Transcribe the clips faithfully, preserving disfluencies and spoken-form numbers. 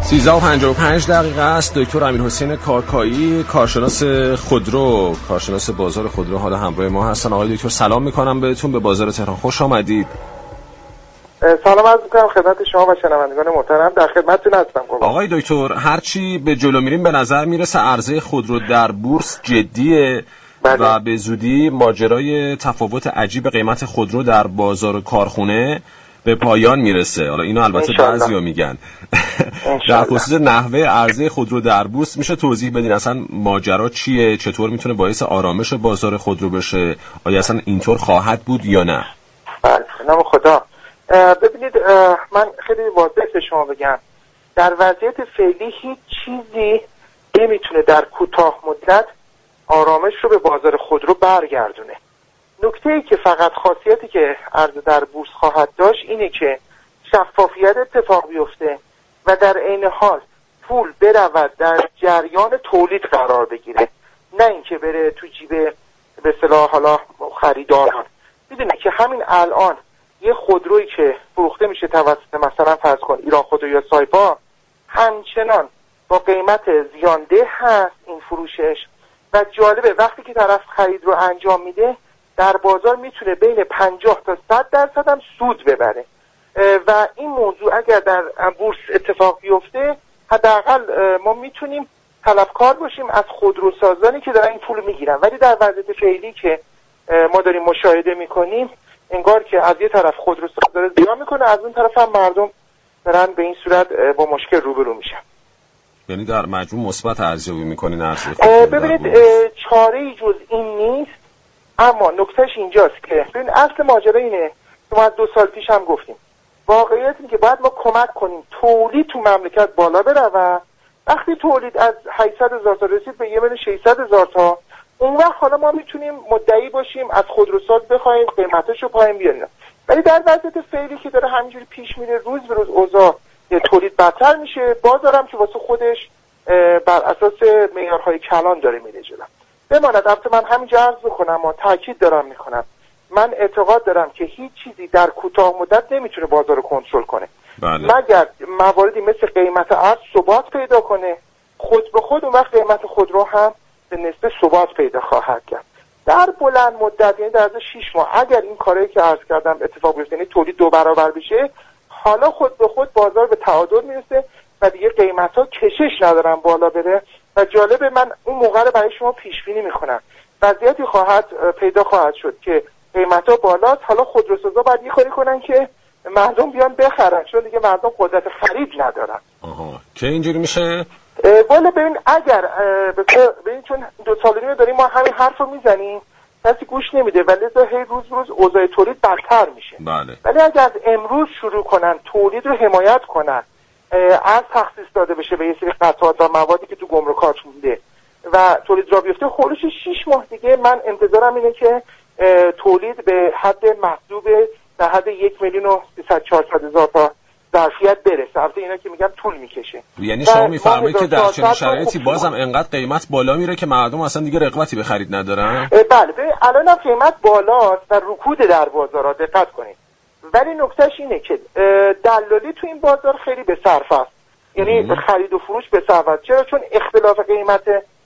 سیزده و پنجاه و پنج دقیقه است. دکتر امیرحسین کاکایی، کارشناس خودرو، کارشناس بازار خودرو، حالا همراه ما هستن. آقای دکتر سلام میکنم بهتون، به بازار تهران خوش آمدید. سلام عرض میکنم خدمت شما و شنوندگان محترم، در خدمتتون هستم. آقای دکتر، هرچی به جلو میریم به نظر میرسه عرضه خودرو در بورس جدیه. بله. و به زودی ماجرای تفاوت عجیب قیمت خودرو در بازار کارخونه به پایان میرسه. حالا اینو البته بعضیا میگن. در خصوص نحوه عرضه خودرو در بورس میشه توضیح بدین اصلا ماجرا چیه؟ چطور میتونه باعث آرامش بازار خودرو بشه؟ آیا اصلا اینطور خواهد بود یا نه؟ بله، نام خدا. ببینید، من خیلی واضح به شما بگم، در وضعیت فعلی هیچ چیزی نمیتونه در کوتاه مدت آرامش رو به بازار خودرو برگردونه. نکته‌ای که فقط خاصیتی که عرضه در بورس خواهد داشت اینه که شفافیت اتفاق بیفته و در عین حال پول برود در جریان تولید قرار بگیره، نه اینکه بره تو جیب به اصطلاح حالا خریداران. میدونی که همین الان یه خودرویی که فروخته میشه توسط مثلا فرض کن ایران خودرو یا سایپا، همچنان با قیمت زیانده هست این فروشش و جالبه وقتی که طرف خرید رو انجام میده در بازار میتونه بین پنجاه تا صد درصد هم سود ببره و این موضوع اگر در بورس اتفاق بیفته حداقل ما میتونیم طلبکار باشیم از خودروسازانی که دارن این پول میگیرن. ولی در وضعیت فعلی که ما داریم مشاهده میکنیم انگار که از یه طرف خودروساز داره زیان میکنه، از اون طرف هم مردم دارن به این صورت با مشکل روبرو میشن. یعنی در مجموع مثبت ارزیابی میکنین عرضه؟ ببینید چاره‌ای جز این نیست، اما نکتهش اینجاست که ببین اصل ماجرا اینه که ما از دو سال پیش هم گفتیم واقعیت اینه که باید ما کمک کنیم تولید تو مملکت بالا بره و وقتی تولید از هشتصد هزار تا رسید به یه میلیون و ششصد هزار تا، اون وقت حالا ما میتونیم مدعی باشیم از خودروساز بخوایم قیمتاشو پایین بیاریم. ولی در وضعیت فعلی که داره همینجوری پیش میره، روز به روز اوضاع تولید بدتر میشه، بازارم که واسه خودش بر اساس معیارهای کلان داره میره جلو. بماند البته من همینجا عرض بکنم و تاکید دارم میکنم، من اعتقاد دارم که هیچ چیزی در کوتاه مدت نمیتونه بازار رو کنترل کنه. بله. مگر مواردی مثل قیمت ارز ثبات پیدا کنه، خود به خود اون وقت قیمت خودرو هم به نسبت ثبات پیدا خواهد کرد. در بلند مدت یعنی در از شش ماه اگر این کاری که عرض کردم اتفاق بیفته، یعنی تولید دو برابر بشه، حالا خود به خود بازار به تعادل میرسه و دیگه قیمت‌ها کشش ندارن بالا بره و جالبه من اون موقع رو برای شما پیش بینی میکنم. وضعیتی خواهد پیدا خواهد شد که قیمت‌ها بالاست، حالا خودروسازا باید یه کاری کنن که مردم بیان بخرن، چون دیگه مردم قدرت خرید ندارن. آها، که اینجوری میشه؟ والا ببین اگر ببین چون دو سال و نیم داریم ما همین حرفو میزنیم، کسی گوش نمیده و لذا هی روز روز اوضاع تولید بدتر میشه. بله. ولی اگر از امروز شروع کنن تولید رو حمایت کنن، از تخصیص داده بشه به یه سری قطعات و موادی که تو گمرکات مونده و تولید را بیفته، خودش شش ماه دیگه من انتظارم اینه که تولید به حد مطلوب در حد یک میلیون و سیصد چهارصد هزار تا ظرفیت برسه. البته اینا که میگم طول میکشه. یعنی شما میفرمایید که در چنین شرایطی بازم انقدر قیمت بالا میره که مردم اصلا دیگه رغبتی به خرید ندارن؟ بله، ببین الان هم قیمت بالاست و رکود در بازارها، دقت کنید. ولی نکتهش اینه که دلالی تو این بازار خیلی به صرف است، یعنی خرید و فروش به صرف است. چرا؟ چون اختلاف قیمت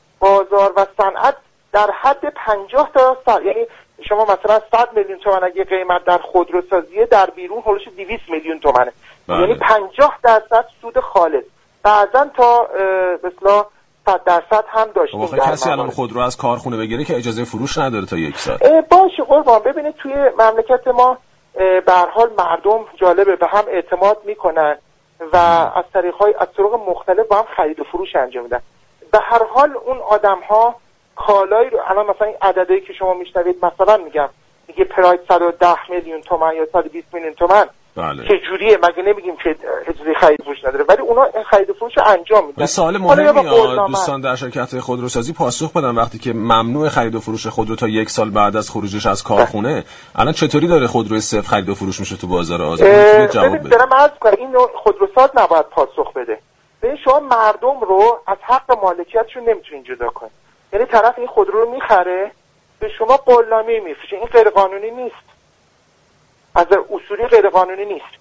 بازار و صنعت در حد پنجاه تا صد، یعنی شما مثلا صد میلیون تومان اگه قیمت در خودروسازی در بیرون هولش دویست میلیون تومانه. بله. یعنی پنجاه درصد سود خالص، بعضا تا به اصطلاح صد درصد هم داشتیم. واقعا کسی الان خودرو از کارخونه بگیره که اجازه فروش نداره تا یک سال. باشه قربان، ببینید توی مملکت ما به هر حال مردم جالبه به هم اعتماد میکنن و از طریق‌های از طرق مختلف با هم خرید و فروش انجام میدن. به هر حال اون آدم‌ها کالایی رو الان مثلا این عددی که شما میشنوید، مثلا میگم میگه پراید صد و ده میلیون تومان یا صد و بیست میلیون تومان، بله. که جوریه؟ مگه نمیگیم که اجازه خرید فروش نداره، ولی اونا این خرید و فروش رو انجام میدن. سوال مهمی دوستان در شرکت خودروسازی پاسخ بدن وقتی که ممنوع خرید و فروش خودرو تا یک سال بعد از خروجش از کارخونه، الان چطوری داره خودروی صفر خرید و فروش میشه تو بازار آزاد؟ میتونید جواب بدید؟ دارم عرض کنم این نوع خودروساز نباید پاسخ بده. ببین شما مردم رو از حق مالکیتشون نمیتونین جدا کنید. یعنی طرف این خودرو رو میخره به شما قللامی میفروشه، این غیر قانونی نیست، از اصولی غیر قانونی نیست.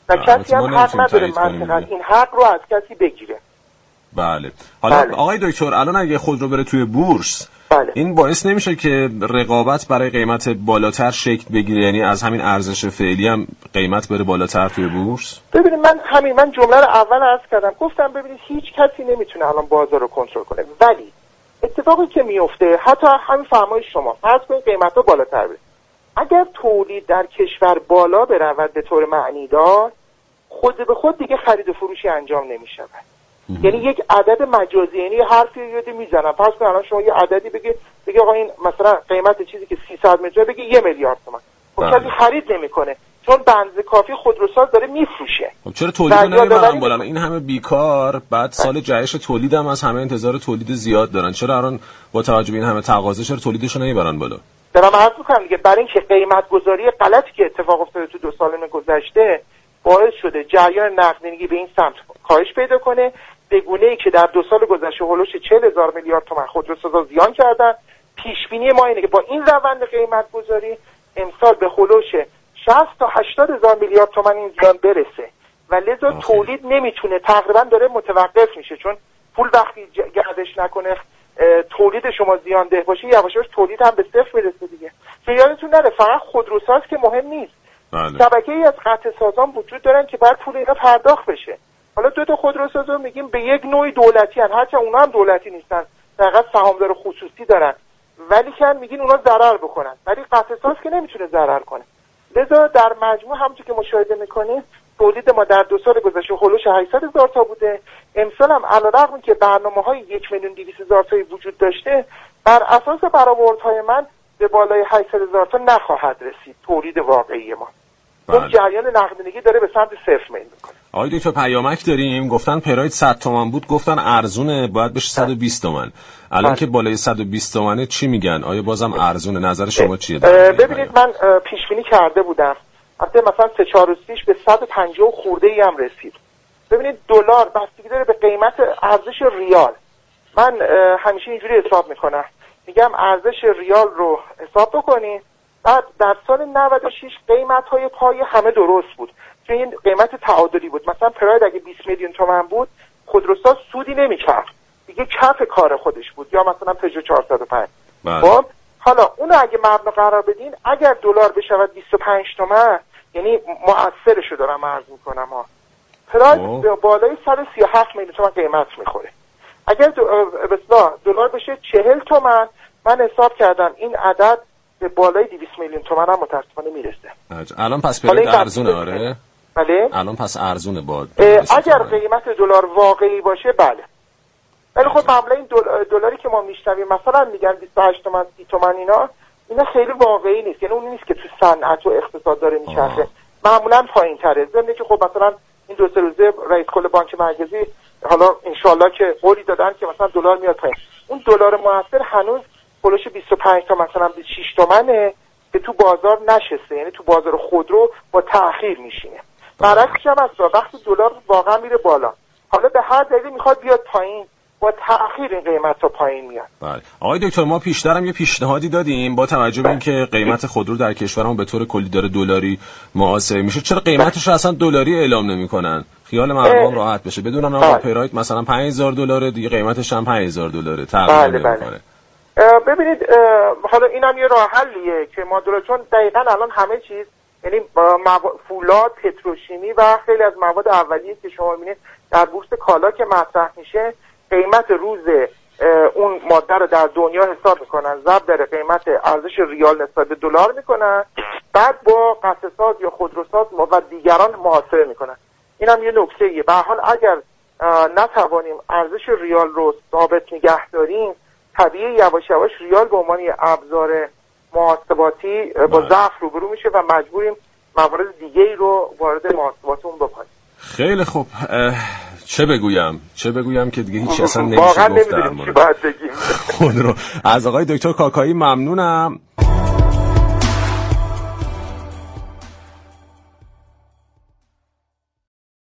و کسی هم حق نداره منطقاً این حق رو از کسی بگیره. بله. حالا بله. آقای دکتر الان اگه خودرو بره توی بورس بله. این باعث نمیشه که رقابت برای قیمت بالاتر شکل بگیره، یعنی از همین ارزش فعلی هم قیمت بره بالاتر توی بورس؟ ببینید من همین من جمله رو اول عرض کردم، گفتم ببینید هیچ کسی نمیتونه الان بازار رو کنترل کنه، ولی اتفاقی که میفته حتی همین فرمایش شما فرض کنید قیمت‌ها بالاتر بره، اگر تولید در کشور بالا برود به طور معنیدار خود به خود دیگه خرید و فروشی انجام نمی‌شود. یعنی یک عدد مجازی، یعنی حرفی یادی میزنم فرض کن الان شما یه عددی بگی بگی آقا این مثلا قیمت چیزی که سیصد متر بگی یه میلیارد تومان، خب کسی خرید نمیکنه چون بنز کافی خودروساز داره میفروشه. خب چرا تولید نمیبرن بالا؟ این همه بیکار، بعد سال جهش تولید هم از همه انتظار تولید زیاد دارن، چرا الان با توجه به این همه تقاضا چرا تولیدشو نمیبرن بالا؟ دارم عرض میکنم دیگه، برای اینکه قیمت گذاری غلطی که اتفاق افتاده تو دو سال گذشته باعث شده جریان نقدینگی به این سمت کاهش پیدا کنه، به گونه‌ای که در دو سال گذشته هولوش چهل هزار میلیارد تومان خودروسازا زیان کردن. پیش بینی ما اینه که با این روند قیمت گذاری امسال به هولوش شصت تا هشتاد هزار میلیارد تومان این زیان برسه و لذا آخه. تولید نمیتونه، تقریبا داره متوقف میشه، چون پول وقتی گردش نکنه تولید شما زیان ده باشه یواش یواش تولید هم به صفر میرسه دیگه. که یادتون نره فقط خودروساز که مهم نیست، شبکه‌ای از قطع سازان وجود دارن که باید پول اینا پرداخت بشه. حالا دو تا خودروساز رو میگیم به یک نوعی دولتی هستن، هرچند اونا هم دولتی نیستن، فقط سهامدار خصوصی دارن، ولی که میگین اونا ضرر بکنن، ولی قطع ساز که نمیتونه ضرر کنه. لذا در مجموع همونطور که مشاهده میکنید تولید ما در دو سال گذشته هولوش هشتصد هزار تا بوده. امسال هم علیرغم که برنامه‌های یک میلیون و دویست هزار تایی وجود داشته، بر اساس برآوردهای من به بالای هشتصد هزار تا نخواهد رسید تولید واقعی ما. اون جریان نقدینگی داره به سمت صفر میل میکنه. آقای دکتر پیامک داریم، گفتن پراید صد تومن بود، گفتن ارزونه باید بشه صد و بیست تومن. الان بله. که بالای صد و بیست تومنه چی میگن؟ آیا بازم ارزونه؟ نظر شما چیه؟ ببینید من پیش بینی کرده بودم البته مثلا سه چهار روز پیش به صد و پنجاه خورده ای هم رسید. ببینید دلار بستگی داره به قیمت ارزش ریال. من همیشه اینجوری حساب میکنم، میگم ارزش ریال رو حساب بکنید، بعد در سال نود و شش قیمت‌های پای همه درست بود چون این قیمت تعادلی بود. مثلا پراید اگه بیست میلیون تومان بود خودروساز سودی نمی‌کرد دیگه، کف کار خودش بود، یا مثلا پژو چهارصد و پنج. خب حالا اونو اگه مبنا قرار بدین اگر دلار بشود بیست و پنج تومان یعنی مؤثرشو دارم عرض می‌کنم ها، پراید به بالای صد و سی و هفت میلیون تومان قیمت می‌خوره. اگر دلار بشه چهل تومان من حساب کردم این عدد به بالای دویست میلیون تومان هم متاسفانه میرسه. الان پس پراید ارزونه؟ آره بله الان پس ارزونه باد اگر قیمت دلار واقعی باشه بله. ولی خب معمولا این دلاری که ما میشنویم مثلا میگن بیست و هشت تومن سی تومن اینا اینا خیلی واقعی نیست، یعنی اون نیست که تو صنعت و اقتصاد داره میچرخه، معمولا پایین تره. ضمن که خب مثلا این دو سه روزه رئیس کل بانک مرکزی حالا انشالله که قولی دادن که مثلا دلار میاد پایین، اون دلار موثر هنوز پولش بیست و پنج تا مثلا بیست و شش تومنه که تو بازار نشسته، یعنی تو بازار خودرو با تأخیر میشینه. برعکسش هم هست، وقتی دلار واقعا میره بالا حالا به هر دلیلی میخواد بیاد پایین با تأخیر این قیمت تا پایین میاد. بله آقای دکتر ما پیشترم یه پیشنهادی دادیم با توجه به اینکه قیمت خودرو در کشورمون به طور کلی داره دلاری محاسبه میشه، چرا قیمتش اصلا دلاری اعلام نمیکنن خیال مردم راحت بشه، بدونن آقا پراید مثلا پنج هزار دلاره دیگه قیمتش هم پنج هزار دلاره تغییر نمیکنه. ببینید حالا اینم یه راه حلیه که ما دلار، چون دقیقاً الان همه چیز یعنی فولاد، پتروشیمی و خیلی از مواد اولیه که شما میبینید در بورس کالا که مطرح میشه قیمت روز اون ماده رو در دنیا حساب میکنن، ضرب در قیمت ارزش ریال نسبت به دلار میکنن، بعد با قطعه‌ساز یا خودروساز و دیگران محاسبه میکنن. اینم یه نکته‌ایه. به هر حال اگر نتوانیم ارزش ریال رو ثابت نگه داریم طبیعی یواش یواش ریال به عنوان یه ابزار محاسباتی با ضعف روبرو میشه و مجبوریم موارد دیگه‌ای رو وارد محاسباتمون بکنیم. خیلی خوب، چه بگویم چه بگویم که دیگه هیچ اصلا نمیشه واقعا گفت. نمیدونیم چی باید بگیم. خود رو از آقای دکتر کاکایی ممنونم.